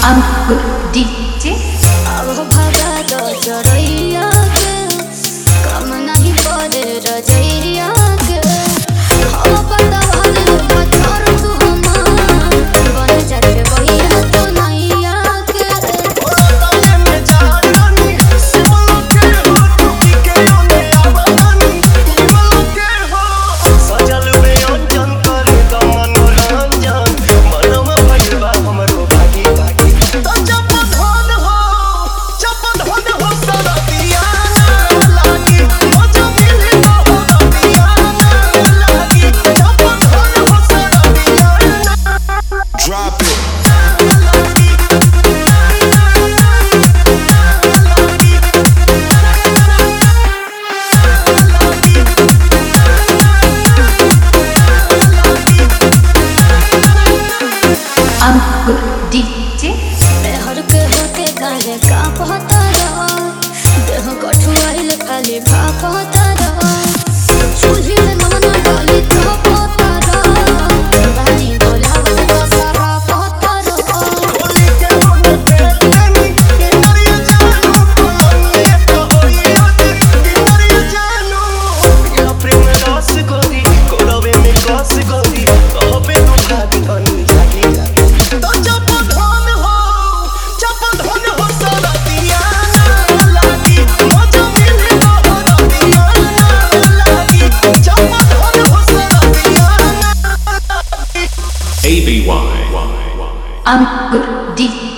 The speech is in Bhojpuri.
I'm good DJ. अब भागा तो चरैया के कम नहीं पड़े रजैया के हवा पतवार पत्थर तू हमार बन जाके बहिया तो नैया के ताले में जानी सिमल के हो टुकी के ओने आवानी सिमल के हो सजल में अंजन करे त मनोरंजन मनवा भइलबा हमरो भागी भागी तो जब धन हो सरदिया लागी ओ जमिले हो रतिया लागी जब धन हो सरदिया Drop it. I'm good DJ. हर के होके काले का पता रहा देह कठुआइल खाली भापता रहा चूल्ही में नमन डाली तो पता रहा बानी बोलावत तो सारा पता रहा होली के होने बेलनी के मरिया जानू कोने तो होई होती के मरिया जानू या प्रेम रस गोरी कोलवे में कस गोरी अबे तू भागी धनी जागी तो जब धन हो सरदिया लागी मजा मिले हो रतिया लागी जब धन हो सरदिया ABY. I'm good DJ.